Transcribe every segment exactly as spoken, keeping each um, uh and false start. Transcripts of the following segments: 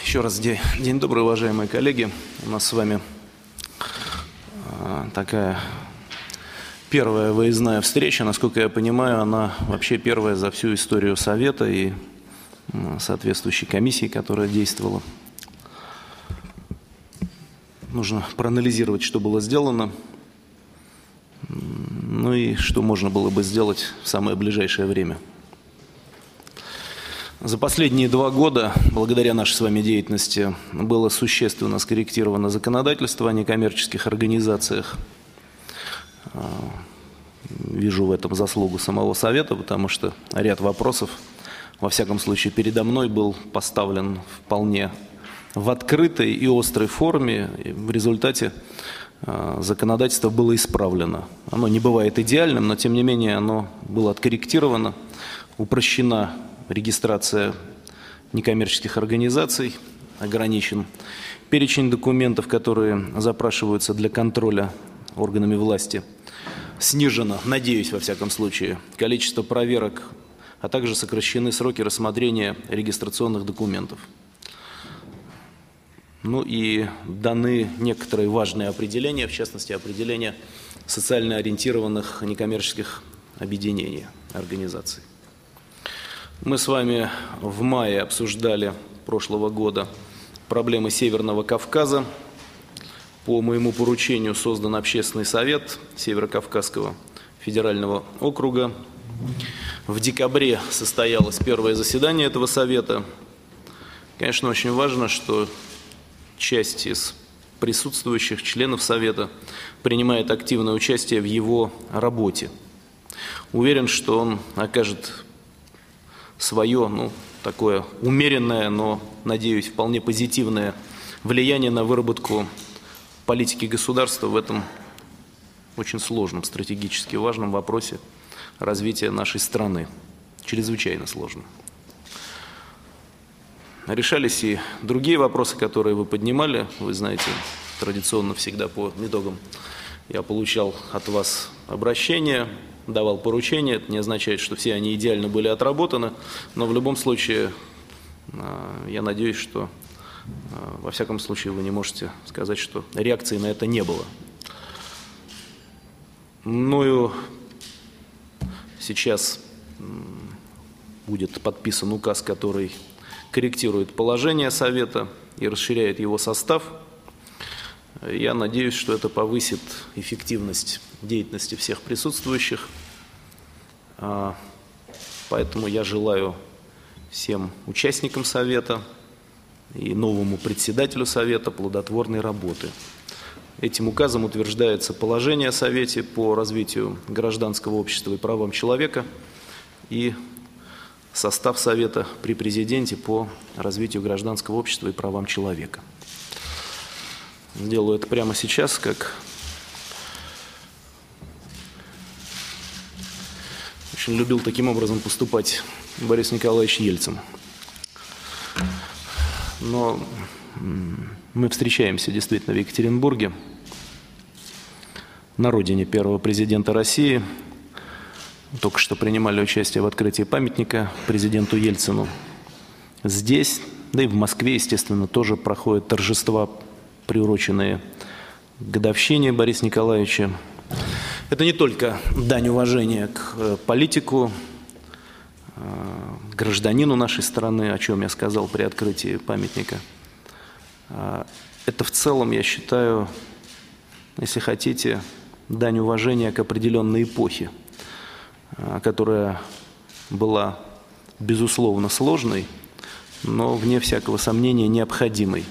Еще раз день, день добрый, уважаемые коллеги. У нас с вами э, такая первая выездная встреча. Насколько я понимаю, она вообще первая за всю историю Совета и э, соответствующей комиссии, которая действовала. Нужно проанализировать, что было сделано, ну и что можно было бы сделать в самое ближайшее время. За последние два года, благодаря нашей с вами деятельности, было существенно скорректировано законодательство о некоммерческих организациях. Вижу в этом заслугу самого Совета, потому что ряд вопросов, во всяком случае, передо мной был поставлен вполне в открытой и острой форме. И в результате законодательство было исправлено. Оно не бывает идеальным, но тем не менее оно было откорректировано, упрощена регистрация некоммерческих организаций, ограничен перечень документов, которые запрашиваются для контроля органами власти, снижено, надеюсь, во всяком случае, количество проверок, а также сокращены сроки рассмотрения регистрационных документов. Ну и даны некоторые важные определения, в частности, определения социально ориентированных некоммерческих объединений, организаций. Мы с вами в мае обсуждали прошлого года проблемы Северного Кавказа. По моему поручению создан Общественный совет Северо-Кавказского федерального округа. В декабре состоялось первое заседание этого совета. Конечно, очень важно, что часть из присутствующих членов совета принимает активное участие в его работе. Уверен, что он окажет свое, ну, такое умеренное, но, надеюсь, вполне позитивное влияние на выработку политики государства в этом очень сложном, стратегически важном вопросе развития нашей страны. Чрезвычайно сложно. Решались и другие вопросы, которые вы поднимали. Вы знаете, традиционно всегда по итогам я получал от вас обращения, давал поручения. Это не означает, что все они идеально были отработаны, но в любом случае я надеюсь, что во всяком случае вы не можете сказать, что реакции на это не было. Мною сейчас будет подписан указ, который корректирует положение Совета и расширяет его состав. Я надеюсь, что это повысит эффективность деятельности всех присутствующих. Поэтому я желаю всем участникам Совета и новому председателю Совета плодотворной работы. Этим указом утверждается положение о Совете по развитию гражданского общества и правам человека и состав Совета при президенте по развитию гражданского общества и правам человека. Сделаю это прямо сейчас, как очень любил таким образом поступать Борис Николаевич Ельцин. Но мы встречаемся действительно в Екатеринбурге, на родине первого президента России. Только что принимали участие в открытии памятника президенту Ельцину. Здесь, да и в Москве, естественно, тоже проходят торжества, приуроченные к годовщине Бориса Николаевича. Это не только дань уважения к политику, гражданину нашей страны, о чем я сказал при открытии памятника. Это в целом, я считаю, если хотите, дань уважения к определенной эпохе, которая была, безусловно, сложной, но, вне всякого сомнения, необходимой.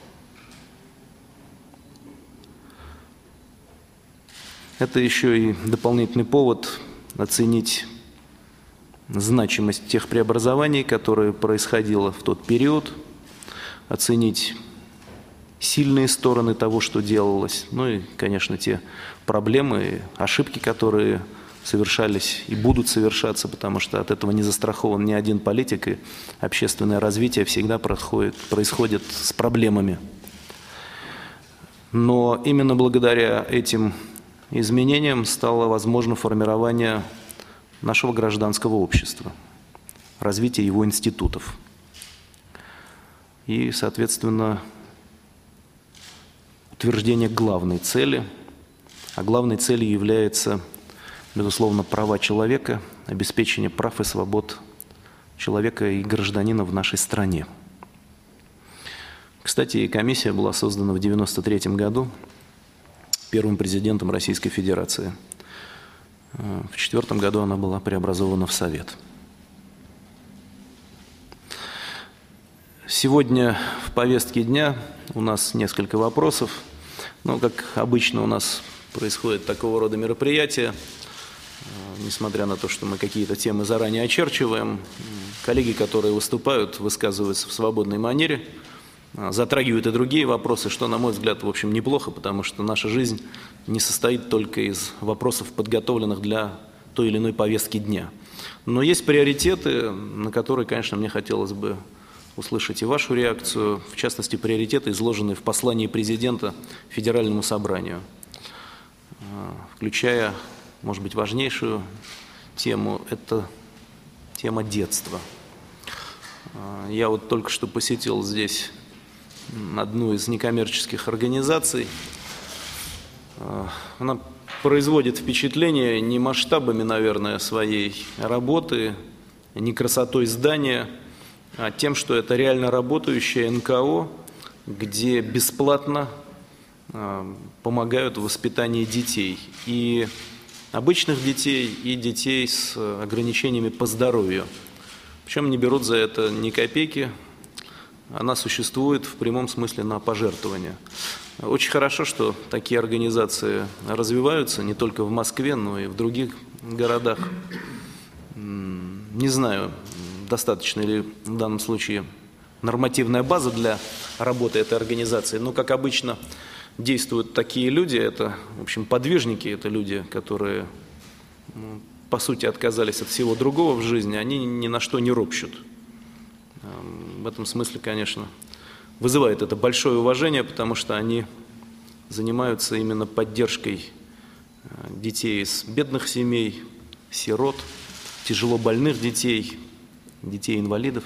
Это еще и дополнительный повод оценить значимость тех преобразований, которые происходило в тот период, оценить сильные стороны того, что делалось, ну и, конечно, те проблемы, ошибки, которые совершались и будут совершаться, потому что от этого не застрахован ни один политик, и общественное развитие всегда происходит, происходит с проблемами. Но именно благодаря этим изменениям стало возможно формирование нашего гражданского общества, развитие его институтов. и, соответственно, утверждение главной цели. А главной целью является, безусловно, права человека, обеспечение прав и свобод человека и гражданина в нашей стране. Кстати, комиссия была создана в девяносто третьем году первым президентом Российской Федерации. В четвертом году она была преобразована в Совет. Сегодня в повестке дня у нас несколько вопросов. Но, как обычно, у нас происходит такого рода мероприятия. Несмотря на то, что мы какие-то темы заранее очерчиваем, коллеги, которые выступают, высказываются в свободной манере, затрагивают и другие вопросы, что, на мой взгляд, в общем, неплохо, потому что наша жизнь не состоит только из вопросов, подготовленных для той или иной повестки дня. Но есть приоритеты, на которые, конечно, мне хотелось бы услышать и вашу реакцию, в частности, приоритеты, изложенные в послании президента Федеральному собранию, включая, может быть, важнейшую тему – это тема детства. Я вот только что посетил здесь одну из некоммерческих организаций. Она производит впечатление не масштабами, наверное, своей работы, не красотой здания, а тем, что это реально работающее эн ка о, где бесплатно помогают в воспитании детей. И обычных детей, и детей с ограничениями по здоровью. Причем не берут за это ни копейки. Она существует в прямом смысле на пожертвования. Очень хорошо, что такие организации развиваются не только в Москве, но и в других городах. Не знаю, достаточно ли в данном случае нормативная база для работы этой организации, но, как обычно, действуют такие люди, это, в общем, подвижники, это люди, которые, ну, по сути, отказались от всего другого в жизни, они ни на что не ропщут. В этом смысле, конечно, вызывает это большое уважение, потому что они занимаются именно поддержкой детей из бедных семей, сирот, тяжело больных детей, детей-инвалидов.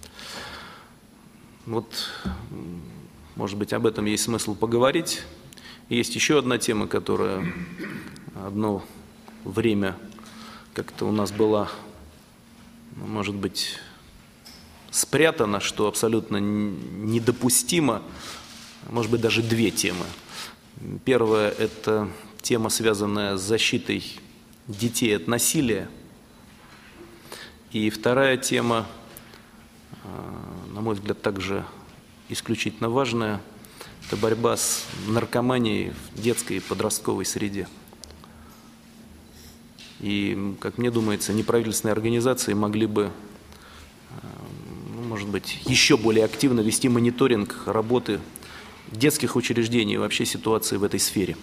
Вот, может быть, об этом есть смысл поговорить. И есть еще одна тема, которая одно время как-то у нас была, может быть, спрятана, что абсолютно недопустимо. Может быть, даже две темы. Первая – это тема, связанная с защитой детей от насилия. И вторая тема, на мой взгляд, также исключительно важная, это борьба с наркоманией в детской и подростковой среде. И, как мне думается, неправительственные организации могли бы, ну, может быть, еще более активно вести мониторинг работы детских учреждений и вообще ситуации в этой сфере.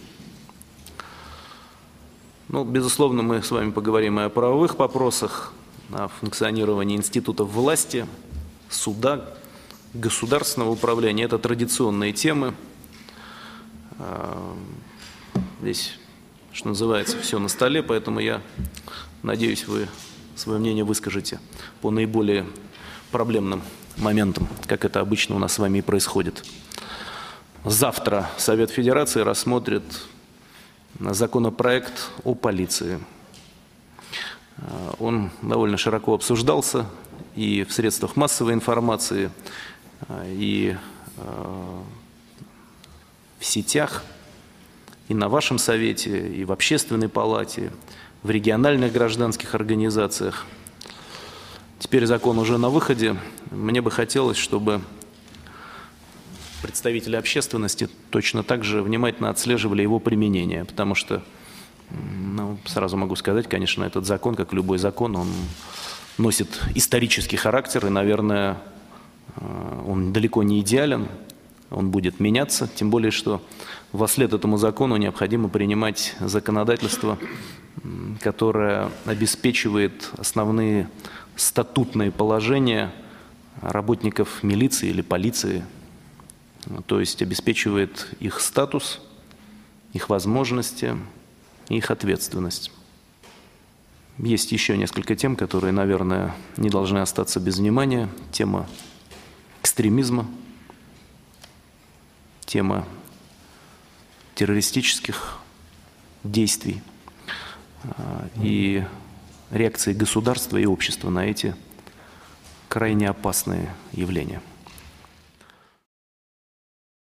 Ну, безусловно, мы с вами поговорим и о правовых вопросах, о функционировании институтов власти, суда, государственного управления. Это традиционные темы. Здесь, что называется, все на столе, поэтому я надеюсь, вы свое мнение выскажете по наиболее проблемным моментам, как это обычно у нас с вами и происходит. Завтра Совет Федерации рассмотрит законопроект о полиции. Он довольно широко обсуждался и в средствах массовой информации, и в сетях, и на вашем совете, и в общественной палате, в региональных гражданских организациях. Теперь закон уже на выходе. Мне бы хотелось, чтобы представители общественности точно так же внимательно отслеживали его применение, потому что, ну, сразу могу сказать, конечно, этот закон, как любой закон, он носит исторический характер, и, наверное, он далеко не идеален, он будет меняться, тем более, что вслед этому закону необходимо принимать законодательство, которое обеспечивает основные статутные положения работников милиции или полиции, то есть обеспечивает их статус, их возможности и их ответственность. Есть еще несколько тем, которые, наверное, не должны остаться без внимания. Тема экстремизма, тема террористических действий и реакции государства и общества на эти крайне опасные явления.